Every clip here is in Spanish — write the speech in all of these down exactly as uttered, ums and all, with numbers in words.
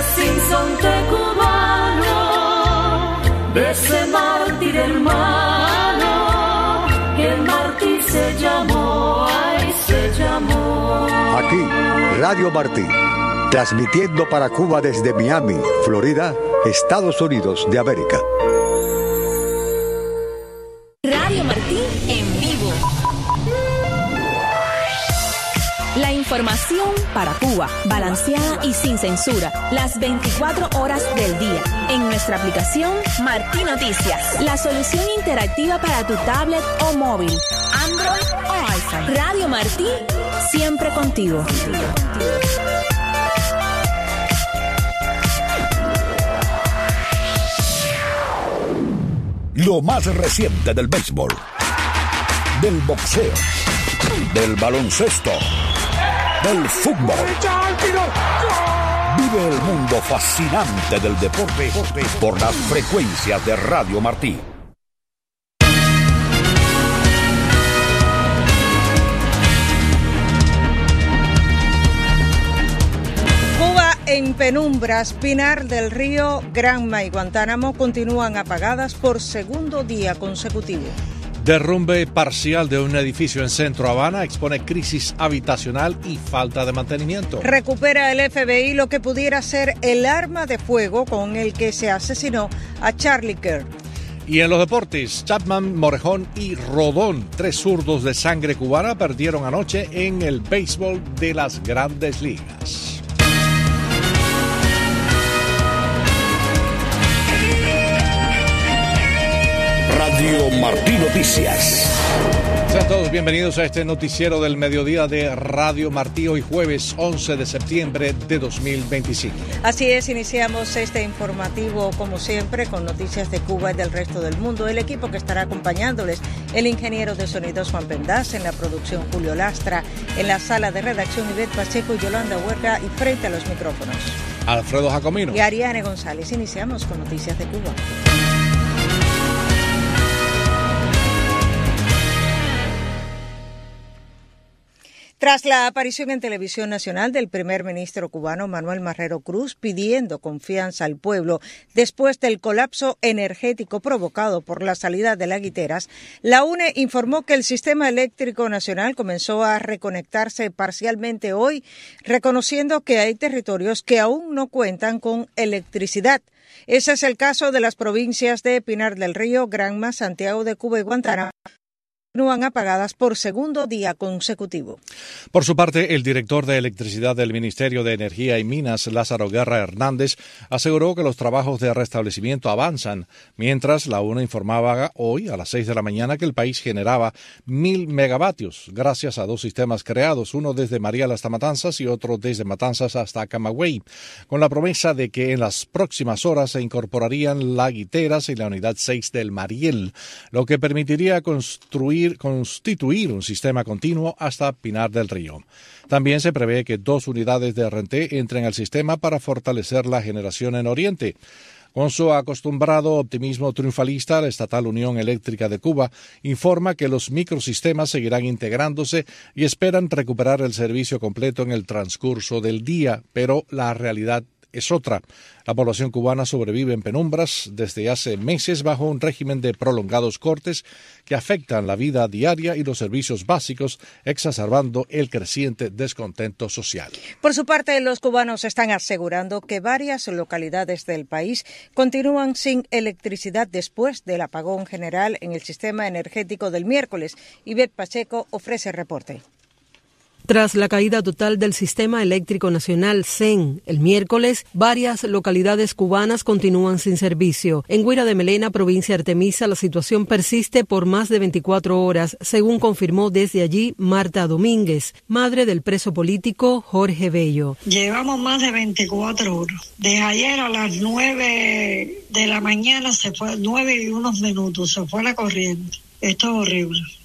sinsonte cubano, de ese mártir hermano, que Martí se llamó, ay, se llamó. Aquí, Radio Martí, transmitiendo para Cuba desde Miami, Florida, Estados Unidos de América. Radio Martí en vivo. La información para Cuba, balanceada y sin censura, las veinticuatro horas del día. En nuestra aplicación Martí Noticias, la solución interactiva para tu tablet o móvil, Android o iPhone. Radio Martí, siempre contigo. Lo más reciente del béisbol, del boxeo, del baloncesto, del fútbol. Vive el mundo fascinante del deporte por las frecuencias de Radio Martí. Cuba en penumbras. Pinar del Río, Granma y Guantánamo continúan apagadas por segundo día consecutivo. Derrumbe parcial de un edificio en Centro Habana expone crisis habitacional y falta de mantenimiento. Recupera el F B I lo que pudiera ser el arma de fuego con el que se asesinó a Charlie Kirk. Y en los deportes, Chapman, Morejón y Rodón, tres zurdos de sangre cubana, perdieron anoche en el béisbol de las Grandes Ligas. Radio Martí Noticias. Sean todos bienvenidos a este noticiero del mediodía de Radio Martí, hoy jueves once de septiembre de dos mil veinticinco. Así es, iniciamos este informativo como siempre con noticias de Cuba y del resto del mundo. El equipo que estará acompañándoles, el ingeniero de sonidos Juan Pendaz, en la producción Julio Lastra, en la sala de redacción Ivette Pacheco y Yolanda Huerga, y frente a los micrófonos Alfredo Jacomino y Ariane González. Iniciamos con noticias de Cuba. Tras la aparición en televisión nacional del primer ministro cubano Manuel Marrero Cruz pidiendo confianza al pueblo después del colapso energético provocado por la salida de las guiteras, la U N E informó que el sistema eléctrico nacional comenzó a reconectarse parcialmente hoy, reconociendo que hay territorios que aún no cuentan con electricidad. Ese es el caso de las provincias de Pinar del Río, Granma, Santiago de Cuba y Guantánamo. Continúan apagadas por segundo día consecutivo. Por su parte, el director de electricidad del Ministerio de Energía y Minas, Lázaro Guerra Hernández, aseguró que los trabajos de restablecimiento avanzan, mientras la U N E informaba hoy a las seis de la mañana que el país generaba mil megavatios, gracias a dos sistemas creados, uno desde Mariel hasta Matanzas y otro desde Matanzas hasta Camagüey, con la promesa de que en las próximas horas se incorporarían las guiteras y la unidad seis del Mariel, lo que permitiría construir constituir un sistema continuo hasta Pinar del Río. También se prevé que dos unidades de R E N T entren al sistema para fortalecer la generación en Oriente. Con su acostumbrado optimismo triunfalista, la Estatal Unión Eléctrica de Cuba informa que los microsistemas seguirán integrándose y esperan recuperar el servicio completo en el transcurso del día, pero la realidad es otra. La población cubana sobrevive en penumbras desde hace meses bajo un régimen de prolongados cortes que afectan la vida diaria y los servicios básicos, exacerbando el creciente descontento social. Por su parte, los cubanos están asegurando que varias localidades del país continúan sin electricidad después del apagón general en el sistema energético del miércoles. Ivette Pacheco ofrece el reporte. Tras la caída total del Sistema Eléctrico Nacional C E N el miércoles, varias localidades cubanas continúan sin servicio. En Guira de Melena, provincia de Artemisa, la situación persiste por más de veinticuatro horas, según confirmó desde allí Marta Domínguez, madre del preso político Jorge Bello. Llevamos más de veinticuatro horas. Desde ayer a las nueve de la mañana se fue, nueve y unos minutos, se fue la corriente. Esto es horrible.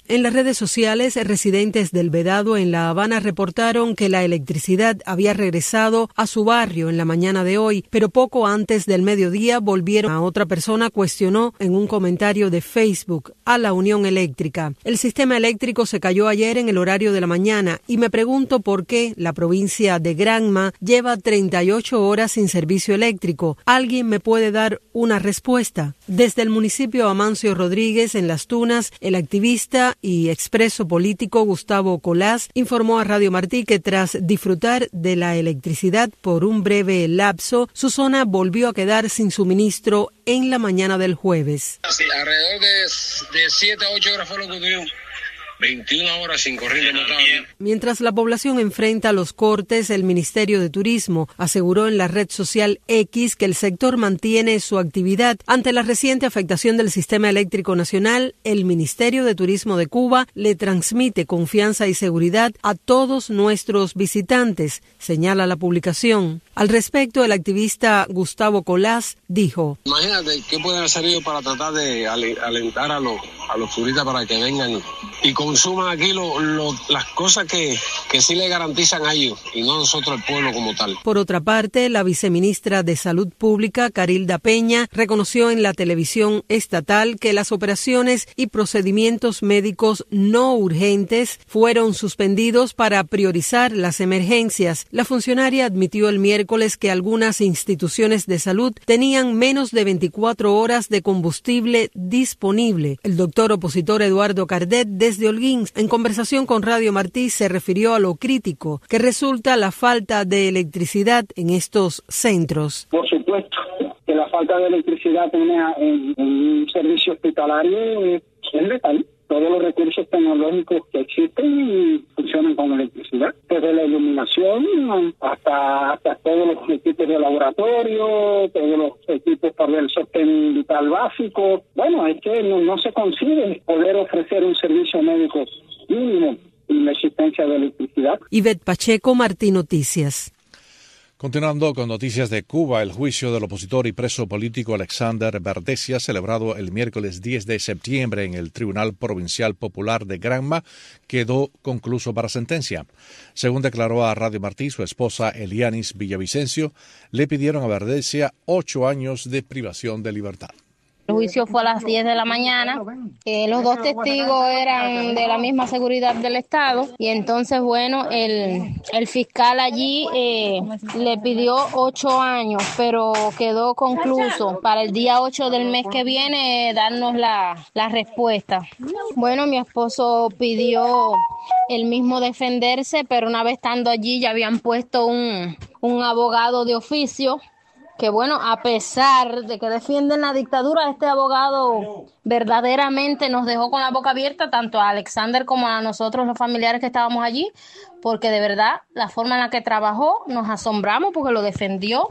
En las redes sociales, residentes del Vedado en La Habana reportaron que la electricidad había regresado a su barrio en la mañana de hoy, pero poco antes del mediodía volvieron a otra persona cuestionó en un comentario de Facebook a la Unión Eléctrica. El sistema eléctrico se cayó ayer en el horario de la mañana y me pregunto por qué la provincia de Granma lleva treinta y ocho horas sin servicio eléctrico. ¿Alguien me puede dar una respuesta? Desde el municipio Amancio Rodríguez, en Las Tunas, el activista y expreso político Gustavo Colás informó a Radio Martí que tras disfrutar de la electricidad por un breve lapso, su zona volvió a quedar sin suministro en la mañana del jueves. Sí, alrededor de, de siete a ocho horas fue lo que tuvimos. veintiuna horas sin corriente notable. Mientras la población enfrenta los cortes, el Ministerio de Turismo aseguró en la red social X que el sector mantiene su actividad. Ante la reciente afectación del sistema eléctrico nacional, el Ministerio de Turismo de Cuba le transmite confianza y seguridad a todos nuestros visitantes, señala la publicación. Al respecto, el activista Gustavo Colás dijo: Imagínate qué pueden hacer ellos para tratar de alentar a los, a los turistas para que vengan y consuman aquí lo, lo, las cosas que, que sí le garantizan a ellos y no a nosotros, el pueblo como tal. Por otra parte, la viceministra de Salud Pública, Carilda Peña, reconoció en la televisión estatal que las operaciones y procedimientos médicos no urgentes fueron suspendidos para priorizar las emergencias. La funcionaria admitió el miércoles que algunas instituciones de salud tenían menos de veinticuatro horas de combustible disponible. El doctor opositor Eduardo Cardet, desde Holguín, en conversación con Radio Martí, se refirió a lo crítico que resulta la falta de electricidad en estos centros. Por supuesto que la falta de electricidad en, en, en un servicio hospitalario es, es letal. Todos los recursos tecnológicos que existen funcionan con electricidad, desde la iluminación hasta, hasta todos los equipos de laboratorio, todos los equipos para el sostén vital básico. Bueno, es que no, no se consigue poder ofrecer un servicio médico mínimo sin la existencia de electricidad. Ivette Pacheco, Martí Noticias. Continuando con noticias de Cuba, el juicio del opositor y preso político Alexander Verdesia, celebrado el miércoles diez de septiembre en el Tribunal Provincial Popular de Granma, quedó concluso para sentencia. Según declaró a Radio Martí, su esposa Elianis Villavicencio, le pidieron a Verdesia ocho años de privación de libertad. El juicio fue a las diez de la mañana, eh, los dos testigos eran de la misma seguridad del Estado y entonces, bueno, el, el fiscal allí eh, le pidió ocho años, pero quedó concluso para el día ocho del mes que viene eh, darnos la, la respuesta. Bueno, mi esposo pidió el mismo defenderse, pero una vez estando allí ya habían puesto un, un abogado de oficio, que bueno, a pesar de que defienden la dictadura, este abogado verdaderamente nos dejó con la boca abierta, tanto a Alexander como a nosotros los familiares que estábamos allí, porque de verdad la forma en la que trabajó nos asombramos porque lo defendió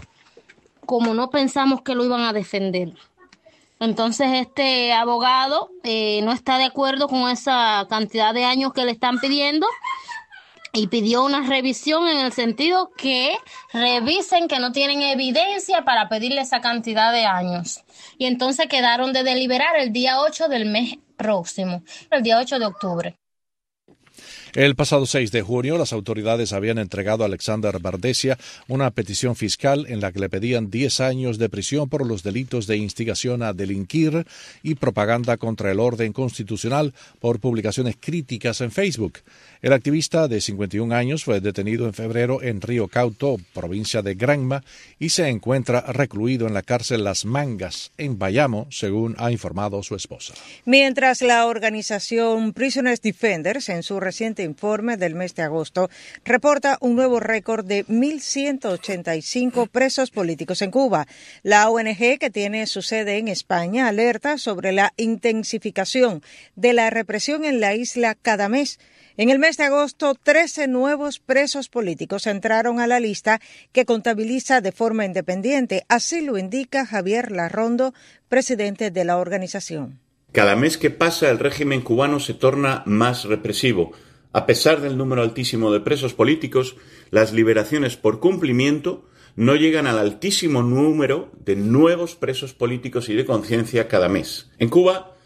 como no pensamos que lo iban a defender. Entonces este abogado eh, no está de acuerdo con esa cantidad de años que le están pidiendo, y pidió una revisión en el sentido que revisen que no tienen evidencia para pedirle esa cantidad de años. Y entonces quedaron de deliberar el día ocho del mes próximo, el día ocho de octubre. El pasado seis de junio, las autoridades habían entregado a Alexander Verdesia una petición fiscal en la que le pedían diez años de prisión por los delitos de instigación a delinquir y propaganda contra el orden constitucional por publicaciones críticas en Facebook. El activista de cincuenta y un años fue detenido en febrero en Río Cauto, provincia de Granma, y se encuentra recluido en la cárcel Las Mangas, en Bayamo, según ha informado su esposa. Mientras la organización Prisoners Defenders, en su reciente informe del mes de agosto, reporta un nuevo récord de mil ciento ochenta y cinco presos políticos en Cuba. La O N G, que tiene su sede en España, alerta sobre la intensificación de la represión en la isla cada mes. En el mes de agosto, trece nuevos presos políticos entraron a la lista que contabiliza de forma independiente. Así lo indica Javier Larrondo, presidente de la organización. Cada mes que pasa, el régimen cubano se torna más represivo. A pesar del número altísimo de presos políticos, las liberaciones por cumplimiento no llegan al altísimo número de nuevos presos políticos y de conciencia cada mes. En Cuba,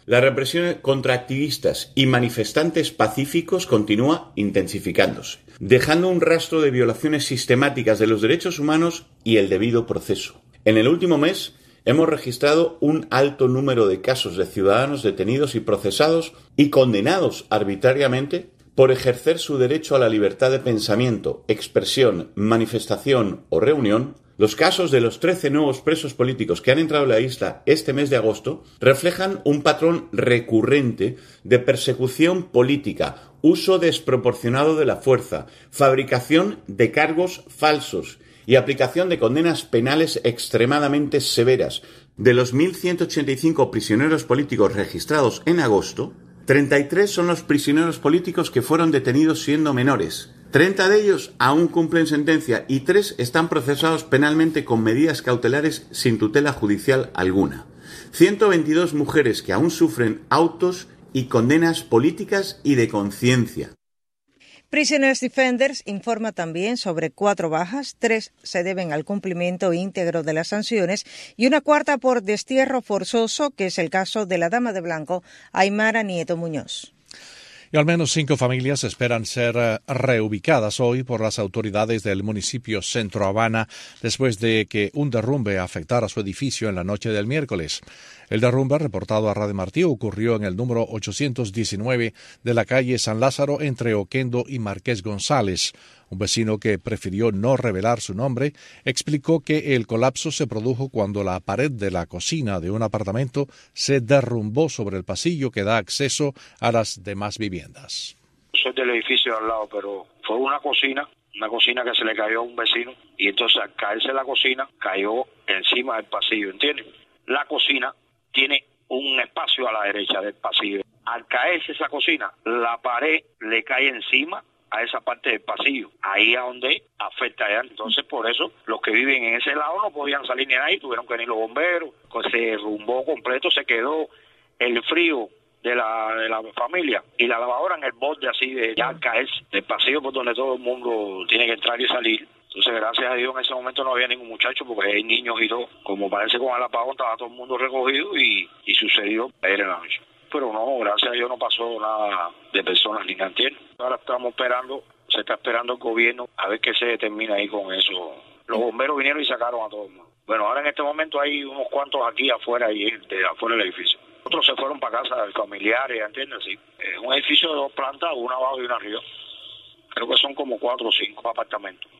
La represión contra activistas y manifestantes pacíficos continúa intensificándose, dejando un rastro de violaciones sistemáticas de los derechos humanos y el debido proceso. En el último mes hemos registrado un alto número de casos de ciudadanos detenidos y procesados y condenados arbitrariamente por ejercer su derecho a la libertad de pensamiento, expresión, manifestación o reunión. Los casos de los trece nuevos presos políticos que han entrado a la isla este mes de agosto reflejan un patrón recurrente de persecución política, uso desproporcionado de la fuerza, fabricación de cargos falsos y aplicación de condenas penales extremadamente severas. De los mil ciento ochenta y cinco prisioneros políticos registrados en agosto, treinta y tres son los prisioneros políticos que fueron detenidos siendo menores. treinta de ellos aún cumplen sentencia y tres están procesados penalmente con medidas cautelares sin tutela judicial alguna. ciento veintidós mujeres que aún sufren autos y condenas políticas y de conciencia. Prisoners Defenders informa también sobre cuatro bajas, tres se deben al cumplimiento íntegro de las sanciones y una cuarta por destierro forzoso, que es el caso de la dama de blanco Aymara Nieto Muñoz. Y al menos cinco familias esperan ser reubicadas hoy por las autoridades del municipio Centro Habana después de que un derrumbe afectara su edificio en la noche del miércoles. El derrumbe, reportado a Radio Martí, ocurrió en el número ochocientos diecinueve de la calle San Lázaro entre Oquendo y Marqués González. Un vecino que prefirió no revelar su nombre explicó que el colapso se produjo cuando la pared de la cocina de un apartamento se derrumbó sobre el pasillo que da acceso a las demás viviendas. Soy del edificio de al lado, pero fue una cocina, una cocina que se le cayó a un vecino y entonces al caerse la cocina cayó encima del pasillo, ¿entiendes? La cocina tiene un espacio a la derecha del pasillo. Al caerse esa cocina, la pared le cae encima a esa parte del pasillo, ahí a donde afecta allá. Entonces, por eso, los que viven en ese lado no podían salir ni ahí, tuvieron que venir los bomberos, se derrumbó completo, se quedó el frío de la, de la familia y la lavadora en el borde así de ya caerse del pasillo por donde todo el mundo tiene que entrar y salir. Entonces, gracias a Dios, en ese momento no había ningún muchacho porque hay niños y todo. Como parece con el apagón, estaba todo el mundo recogido y, y sucedió ayer en la noche. Pero no, gracias a Dios no pasó nada de personas ni nada. Ahora estamos esperando, se está esperando el gobierno a ver qué se determina ahí con eso. Los bomberos vinieron y sacaron a todo el mundo. Bueno, ahora en este momento hay unos cuantos aquí afuera y de afuera del edificio. Otros se fueron para casa de familiares, ¿entiendes? Sí. Es un edificio de dos plantas, una abajo y una arriba. Creo que son como cuatro o cinco apartamentos.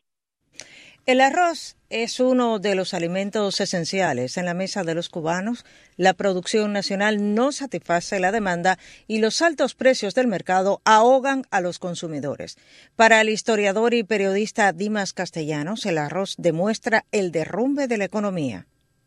El arroz es uno de los alimentos esenciales en la mesa de los cubanos. La producción nacional no satisface la demanda y los altos precios del mercado ahogan a los consumidores. Para el historiador y periodista Dimas Castellanos, el arroz demuestra el derrumbe de la economía.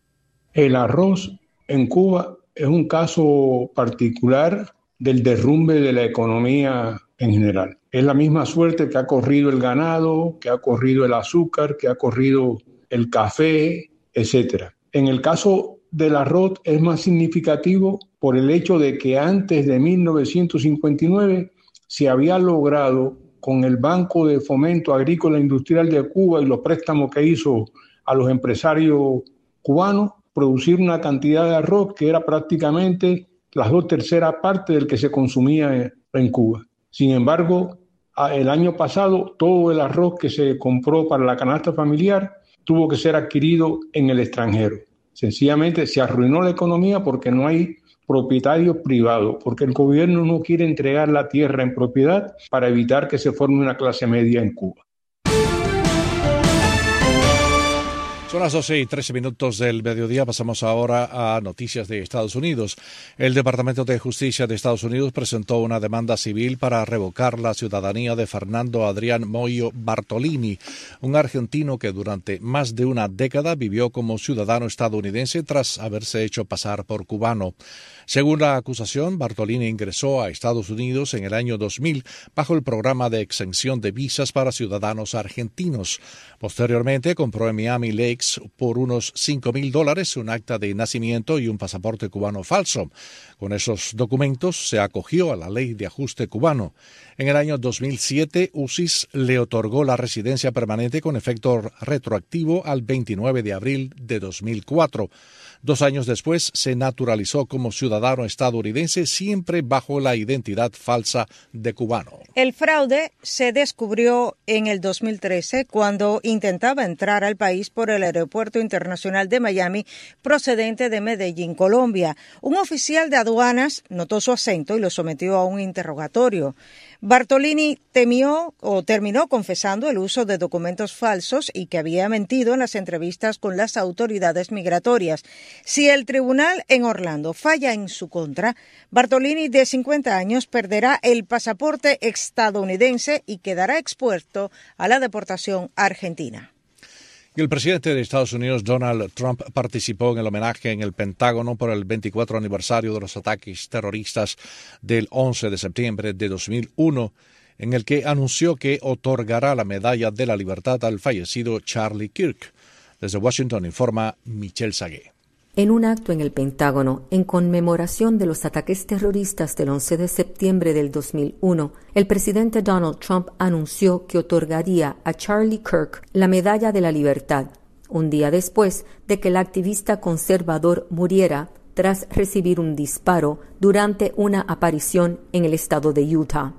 El arroz en Cuba es un caso particular del derrumbe de la economía en general. Es la misma suerte que ha corrido el ganado, que ha corrido el azúcar, que ha corrido el café, etcétera. En el caso del arroz es más significativo por el hecho de que antes de mil novecientos cincuenta y nueve se había logrado con el Banco de Fomento Agrícola e Industrial de Cuba y los préstamos que hizo a los empresarios cubanos producir una cantidad de arroz que era prácticamente las dos terceras partes del que se consumía en Cuba. Sin embargo, el año pasado todo el arroz que se compró para la canasta familiar tuvo que ser adquirido en el extranjero. Sencillamente se arruinó la economía porque no hay propietarios privados, porque el gobierno no quiere entregar la tierra en propiedad para evitar que se forme una clase media en Cuba. Son las doce y trece minutos del mediodía. Pasamos ahora a noticias de Estados Unidos. El Departamento de Justicia de Estados Unidos presentó una demanda civil para revocar la ciudadanía de Fernando Adrián Moyo Bartolini, un argentino que durante más de una década vivió como ciudadano estadounidense tras haberse hecho pasar por cubano. Según la acusación, Bartolini ingresó a Estados Unidos en el año dos mil bajo el programa de exención de visas para ciudadanos argentinos. Posteriormente compró en Miami Lakes FedEx por unos cinco mil dólares un acta de nacimiento y un pasaporte cubano falso. Con esos documentos se acogió a la ley de ajuste cubano. En el año dos mil siete, U C I S le otorgó la residencia permanente con efecto retroactivo al veintinueve de abril de dos mil cuatro. Dos años después se naturalizó como ciudadano estadounidense, siempre bajo la identidad falsa de cubano. El fraude se descubrió en el dos mil trece cuando intentaba entrar al país por el Aeropuerto Internacional de Miami procedente de Medellín, Colombia. Un oficial de aduanas notó su acento y lo sometió a un interrogatorio. Bartolini temió o terminó confesando el uso de documentos falsos y que había mentido en las entrevistas con las autoridades migratorias. Si el tribunal en Orlando falla en su contra, Bartolini, de cincuenta años, perderá el pasaporte estadounidense y quedará expuesto a la deportación argentina. Y el presidente de Estados Unidos, Donald Trump, participó en el homenaje en el Pentágono por el veinticuatro aniversario de los ataques terroristas del once de septiembre de dos mil uno, en el que anunció que otorgará la Medalla de la Libertad al fallecido Charlie Kirk. Desde Washington informa Michelle Sagué. En un acto en el Pentágono, en conmemoración de los ataques terroristas del once de septiembre del dos mil uno, el presidente Donald Trump anunció que otorgaría a Charlie Kirk la Medalla de la Libertad, un día después de que el activista conservador muriera tras recibir un disparo durante una aparición en el estado de Utah.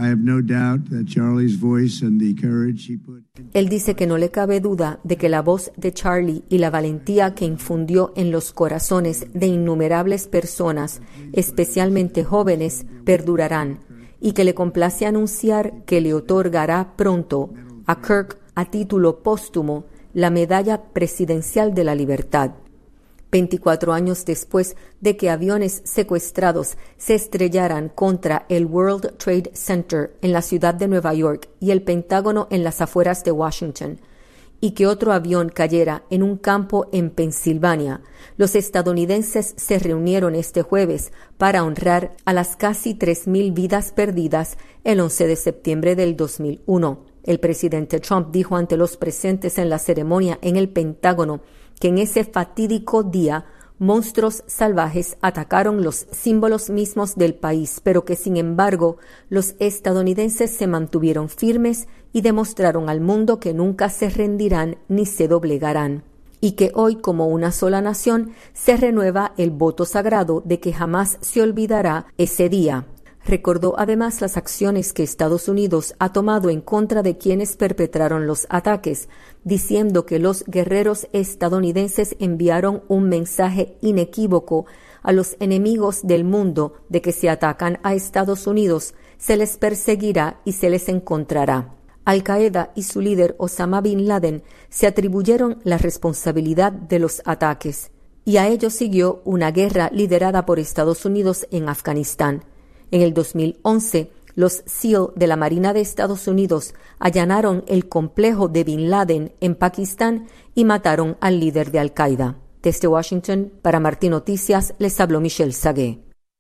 Él dice que no le cabe duda de que la voz de Charlie y la valentía que infundió en los corazones de innumerables personas, especialmente jóvenes, perdurarán, y que le complace anunciar que le otorgará pronto a Kirk, a título póstumo, la Medalla Presidencial de la Libertad. veinticuatro años después de que aviones secuestrados se estrellaran contra el World Trade Center en la ciudad de Nueva York y el Pentágono en las afueras de Washington, y que otro avión cayera en un campo en Pensilvania, los estadounidenses se reunieron este jueves para honrar a las casi tres mil vidas perdidas el once de septiembre del dos mil uno. El presidente Trump dijo ante los presentes en la ceremonia en el Pentágono que en ese fatídico día monstruos salvajes atacaron los símbolos mismos del país, pero que sin embargo los estadounidenses se mantuvieron firmes y demostraron al mundo que nunca se rendirán ni se doblegarán, y que hoy, como una sola nación, se renueva el voto sagrado de que jamás se olvidará ese día. Recordó además las acciones que Estados Unidos ha tomado en contra de quienes perpetraron los ataques, diciendo que los guerreros estadounidenses enviaron un mensaje inequívoco a los enemigos del mundo de que si atacan a Estados Unidos, se les perseguirá y se les encontrará. Al-Qaeda y su líder Osama Bin Laden se atribuyeron la responsabilidad de los ataques, y a ello siguió una guerra liderada por Estados Unidos en Afganistán. En el dos mil once, los SEAL de la Marina de Estados Unidos allanaron el complejo de Bin Laden en Pakistán y mataron al líder de Al-Qaeda. Desde Washington, para Martín Noticias, les habló Michelle Sagué.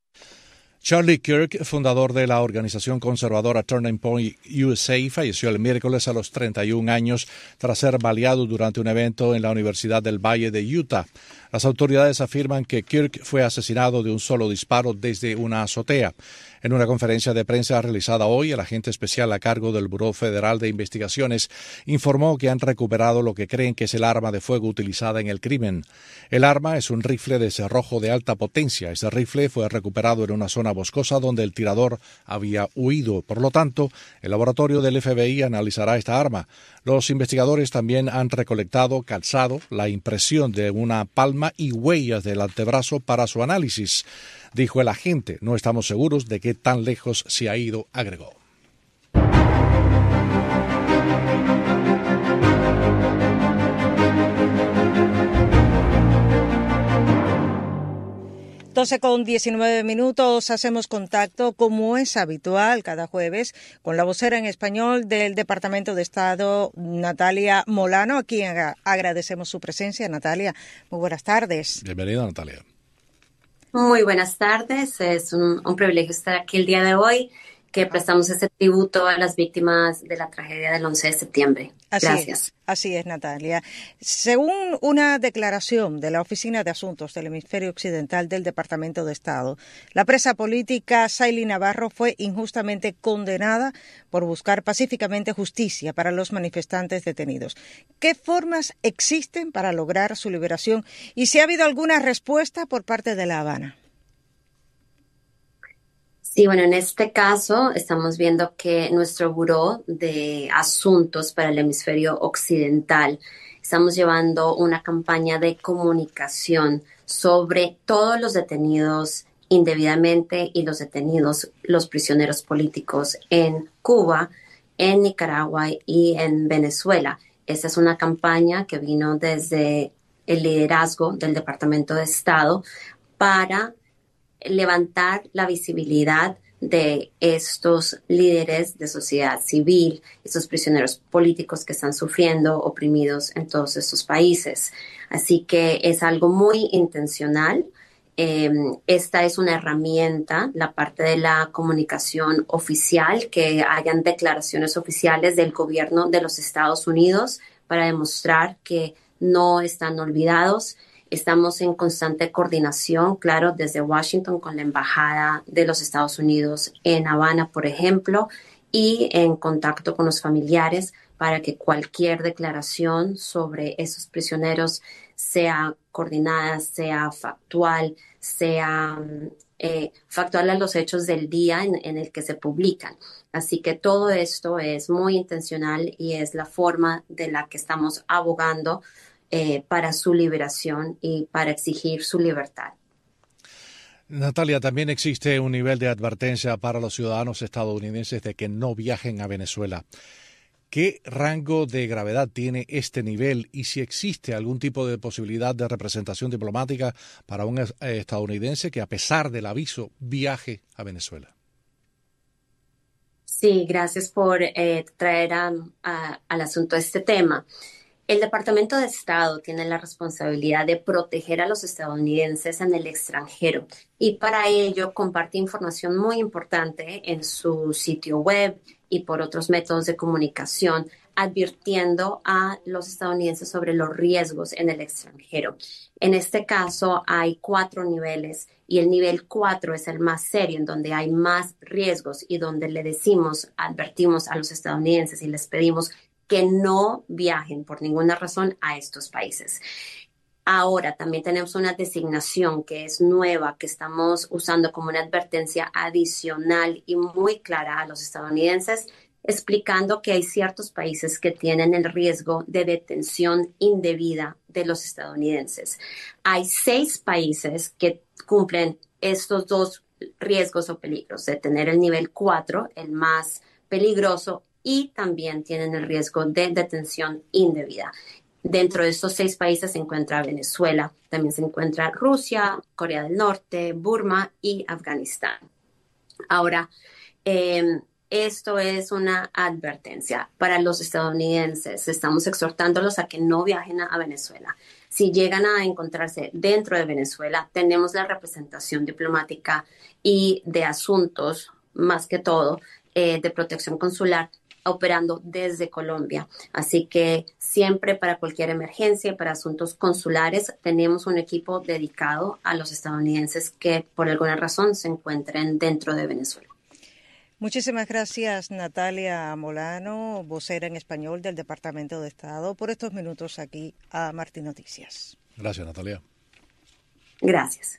Charlie Kirk, fundador de la organización conservadora Turning Point U S A, falleció el miércoles a los treinta y un años tras ser baleado durante un evento en la Universidad del Valle de Utah. Las autoridades afirman que Kirk fue asesinado de un solo disparo desde una azotea. En una conferencia de prensa realizada hoy, el agente especial a cargo del Buró Federal de Investigaciones informó que han recuperado lo que creen que es el arma de fuego utilizada en el crimen. El arma es un rifle de cerrojo de alta potencia. Ese rifle fue recuperado en una zona boscosa donde el tirador había huido. Por lo tanto, el laboratorio del F B I analizará esta arma. Los investigadores también han recolectado calzado, la impresión de una palma y huellas del antebrazo para su análisis. Dijo el agente, no estamos seguros de qué tan lejos se ha ido, agregó. doce con diecinueve minutos, hacemos contacto, como es habitual cada jueves, con la vocera en español del Departamento de Estado, Natalia Molano, a quien agradecemos su presencia. Natalia, muy buenas tardes. Bienvenida, Natalia. Muy buenas tardes, es un, un privilegio estar aquí el día de hoy que prestamos ese tributo a las víctimas de la tragedia del once de septiembre. Así Gracias. Es, así es, Natalia. Según una declaración de la Oficina de Asuntos del Hemisferio Occidental del Departamento de Estado, la presa política Saily Navarro fue injustamente condenada por buscar pacíficamente justicia para los manifestantes detenidos. ¿Qué formas existen para lograr su liberación y si ha habido alguna respuesta por parte de La Habana? Sí, bueno, en este caso estamos viendo que nuestro Buró de Asuntos para el Hemisferio Occidental estamos llevando una campaña de comunicación sobre todos los detenidos indebidamente y los detenidos, los prisioneros políticos en Cuba, en Nicaragua y en Venezuela. Esta es una campaña que vino desde el liderazgo del Departamento de Estado para levantar la visibilidad de estos líderes de sociedad civil, estos prisioneros políticos que están sufriendo, oprimidos en todos estos países. Así que es algo muy intencional. Eh, esta es una herramienta, la parte de la comunicación oficial, que hayan declaraciones oficiales del gobierno de los Estados Unidos para demostrar que no están olvidados. Estamos en constante coordinación, claro, desde Washington con la Embajada de los Estados Unidos en Habana, por ejemplo, y en contacto con los familiares para que cualquier declaración sobre esos prisioneros sea coordinada, sea factual, sea eh, factual a los hechos del día en, en el que se publican. Así que todo esto es muy intencional y es la forma de la que estamos abogando Eh, para su liberación y para exigir su libertad. Natalia, también existe un nivel de advertencia para los ciudadanos estadounidenses de que no viajen a Venezuela. ¿Qué rango de gravedad tiene este nivel y si existe algún tipo de posibilidad de representación diplomática para un estadounidense que, a pesar del aviso, viaje a Venezuela? Sí, gracias por eh, traer a, a, al asunto este tema. El Departamento de Estado tiene la responsabilidad de proteger a los estadounidenses en el extranjero y para ello comparte información muy importante en su sitio web y por otros métodos de comunicación, advirtiendo a los estadounidenses sobre los riesgos en el extranjero. En este caso hay cuatro niveles y el nivel cuatro es el más serio, en donde hay más riesgos y donde le decimos, advertimos a los estadounidenses y les pedimos que no viajen por ninguna razón a estos países. Ahora también tenemos una designación que es nueva, que estamos usando como una advertencia adicional y muy clara a los estadounidenses, explicando que hay ciertos países que tienen el riesgo de detención indebida de los estadounidenses. Hay seis países que cumplen estos dos riesgos o peligros, de tener el nivel cuatro, el más peligroso, y también tienen el riesgo de detención indebida. Dentro de estos seis países se encuentra Venezuela, también se encuentra Rusia, Corea del Norte, Burma y Afganistán. Ahora, eh, esto es una advertencia para los estadounidenses. Estamos exhortándolos a que no viajen a Venezuela. Si llegan a encontrarse dentro de Venezuela, tenemos la representación diplomática y de asuntos, más que todo, eh, de protección consular, operando desde Colombia. Así que siempre para cualquier emergencia, para asuntos consulares, tenemos un equipo dedicado a los estadounidenses que por alguna razón se encuentren dentro de Venezuela. Muchísimas gracias, Natalia Molano, vocera en español del Departamento de Estado, por estos minutos aquí a Martín Noticias. Gracias, Natalia. Gracias.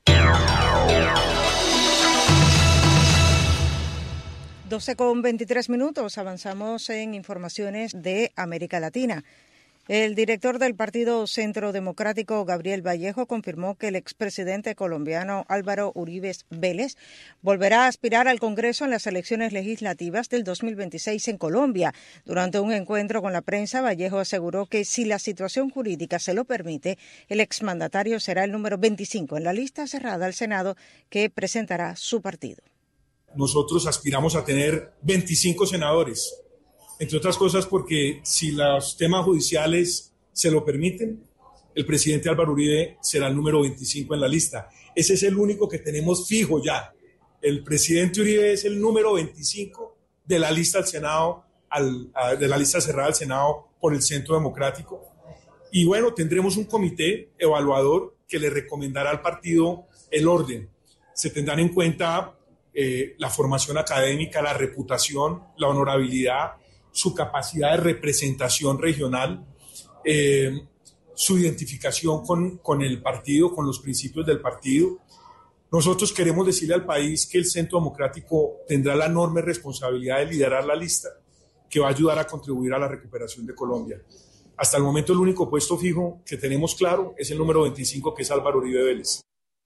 doce con veintitrés minutos, avanzamos en informaciones de América Latina. El director del Partido Centro Democrático, Gabriel Vallejo, confirmó que el expresidente colombiano Álvaro Uribe Vélez volverá a aspirar al Congreso en las elecciones legislativas del dos mil veintiséis en Colombia. Durante un encuentro con la prensa, Vallejo aseguró que si la situación jurídica se lo permite, el exmandatario será el número veinticinco en la lista cerrada al Senado que presentará su partido. Nosotros aspiramos a tener veinticinco senadores, entre otras cosas porque si los temas judiciales se lo permiten, el presidente Álvaro Uribe será el número veinticinco en la lista. Ese es el único que tenemos fijo ya. El presidente Uribe es el número veinticinco de la lista al Senado, al, a, de la lista cerrada al Senado por el Centro Democrático. Y bueno, tendremos un comité evaluador que le recomendará al partido el orden. Se tendrán en cuenta eh, la formación académica, la reputación, la honorabilidad, su capacidad de representación regional, eh, su identificación con, con el partido, con los principios del partido. Nosotros queremos decirle al país que el Centro Democrático tendrá la enorme responsabilidad de liderar la lista que va a ayudar a contribuir a la recuperación de Colombia. Hasta el momento el único puesto fijo que tenemos claro es el número veinticinco, que es Álvaro Uribe Vélez.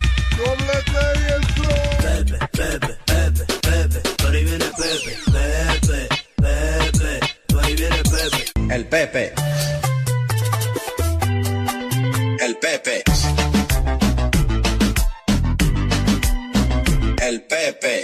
Pepe, Pepe, Pepe, Pepe, por ahí viene Pepe, Pepe, Pepe, por ahí viene Pepe. El Pepe. El Pepe. El Pepe.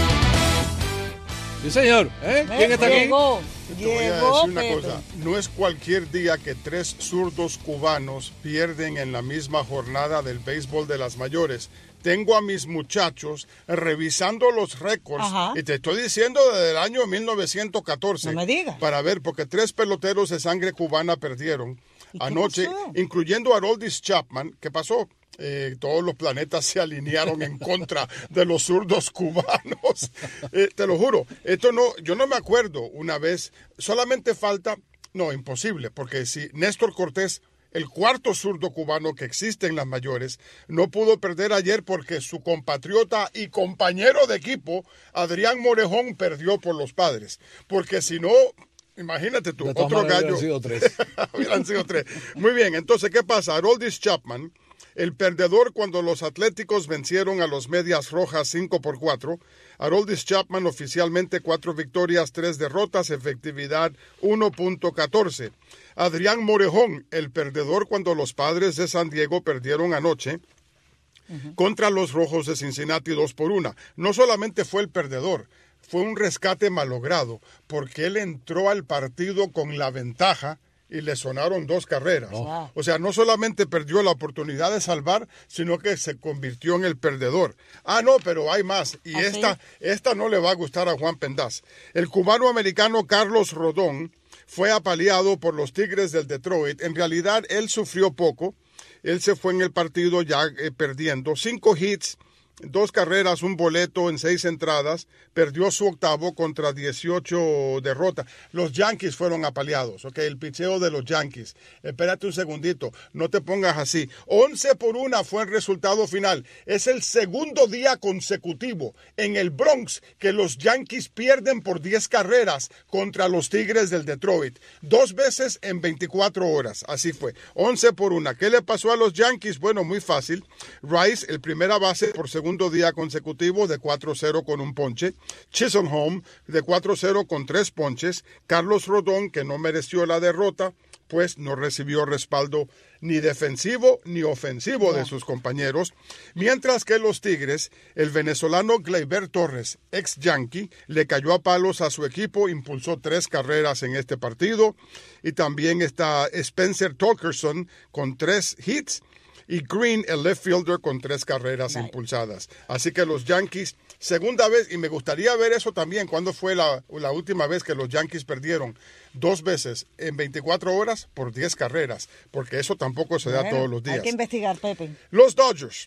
Sí, señor. ¿Eh? ¿Quién está aquí? Llegó. Te voy a decir una cosa, no es cualquier día que tres zurdos cubanos pierden en la misma jornada del béisbol de las mayores. Tengo a mis muchachos revisando los récords. Ajá. Y te estoy diciendo desde el año mil novecientos catorce. No me digas. Para ver, porque tres peloteros de sangre cubana perdieron anoche, pasó? Incluyendo a Aroldis Chapman. ¿Qué pasó? Eh, todos los planetas se alinearon en contra de los zurdos cubanos. Eh, te lo juro, esto no, yo no me acuerdo una vez, solamente falta, no, imposible, porque si Néstor Cortés, el cuarto zurdo cubano que existe en las mayores, no pudo perder ayer porque su compatriota y compañero de equipo, Adrián Morejón, perdió por los Padres. Porque si no, imagínate tú, otro gallo. Hubieran sido tres. Hubieran sido tres. Muy bien, entonces, ¿qué pasa? Aroldis Chapman, el perdedor cuando los Atléticos vencieron a los Medias Rojas cinco por cuatro. Aroldis Chapman oficialmente cuatro victorias, tres derrotas, efectividad uno punto catorce. Adrián Morejón, el perdedor cuando los Padres de San Diego perdieron anoche uh-huh. contra los Rojos de Cincinnati dos por una. No solamente fue el perdedor, fue un rescate malogrado, porque él entró al partido con la ventaja y le sonaron dos carreras. Oh. O sea, no solamente perdió la oportunidad de salvar, sino que se convirtió en el perdedor. Ah, no, pero hay más. Y ¿Ah, esta, sí? esta no le va a gustar a Juan Pendaz. El cubano-americano Carlos Rodón fue apaleado por los Tigres del Detroit. En realidad, él sufrió poco. Él se fue en el partido ya eh, perdiendo. Cinco hits, dos carreras, un boleto en seis entradas. Perdió su octavo contra dieciocho derrotas. Los Yankees fueron apaleados, ¿ok? El picheo de los Yankees. Espérate un segundito, no te pongas así. once por una fue el resultado final. Es el segundo día consecutivo en el Bronx que los Yankees pierden por diez carreras contra los Tigres del Detroit. Dos veces en veinticuatro horas, así fue. once por una. ¿Qué le pasó a los Yankees? Bueno, muy fácil. Rice, el primera base por segundo día consecutivo de cuatro cero con un ponche. Chisholm de cuatro cero con tres ponches. Carlos Rodón, que no mereció la derrota, pues no recibió respaldo ni defensivo ni ofensivo no. de sus compañeros. Mientras que los Tigres, el venezolano Gleyber Torres, ex Yankee, le cayó a palos a su equipo, impulsó tres carreras en este partido. Y también está Spencer Torkelson con tres hits. Y Green, el left fielder, con tres carreras right. impulsadas. Así que los Yankees, segunda vez, y me gustaría ver eso también, ¿cuándo fue la, la última vez que los Yankees perdieron? Dos veces en veinticuatro horas por diez carreras, porque eso tampoco se da bueno, todos los días. Hay que investigar, Pepe. Los Dodgers.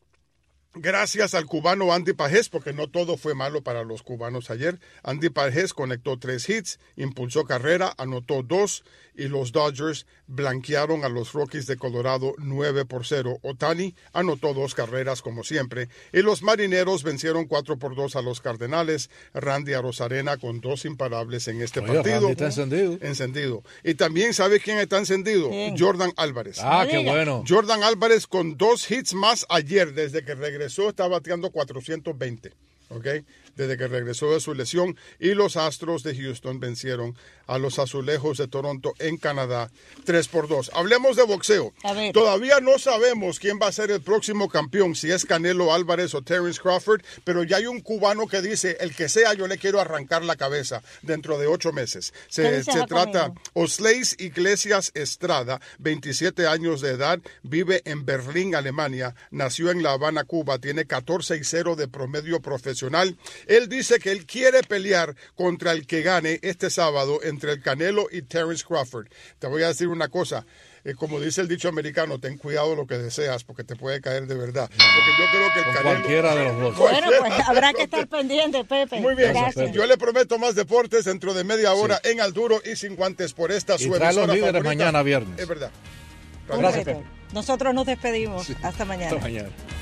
Gracias al cubano Andy Pajés, porque no todo fue malo para los cubanos ayer. Andy Pajés conectó tres hits, impulsó carrera, anotó dos, y los Dodgers blanquearon a los Rockies de Colorado nueve por cero. Ohtani anotó dos carreras como siempre, y los Marineros vencieron cuatro por dos a los Cardenales. Randy Arozarena con dos imparables en este Oye, partido. Randy está encendido. Encendido. Y también, ¿sabe quién está encendido? ¿Quién? Jordan Álvarez. Ah, qué bueno. Jordan Álvarez con dos hits más ayer, desde que regresó está bateando cuatrocientos veinte. ¿Ok? desde que regresó de su lesión, y los Astros de Houston vencieron a los Azulejos de Toronto en Canadá tres por dos. Hablemos de boxeo. Todavía no sabemos quién va a ser el próximo campeón, si es Canelo Álvarez o Terence Crawford, pero ya hay un cubano que dice, el que sea, yo le quiero arrancar la cabeza dentro de ocho meses. Se, se trata Osleis Iglesias Estrada, veintisiete años de edad, vive en Berlín, Alemania, nació en La Habana, Cuba, tiene catorce y cero de promedio profesional. Él dice que él quiere pelear contra el que gane este sábado entre el Canelo y Terence Crawford. Te voy a decir una cosa. Eh, como dice el dicho americano, ten cuidado lo que deseas porque te puede caer de verdad. Porque yo creo que el Con Canelo... cualquiera de los dos. Bueno, pues habrá que estar pendiente, Pepe. Muy bien, gracias. Yo le prometo más deportes dentro de media hora sí. en Al Duro y Sin Guantes por esta y su trae emisora los líderes favorita. mañana viernes. Es verdad. Gracias, Pepe. Nosotros nos despedimos. Sí. Hasta mañana. Hasta mañana.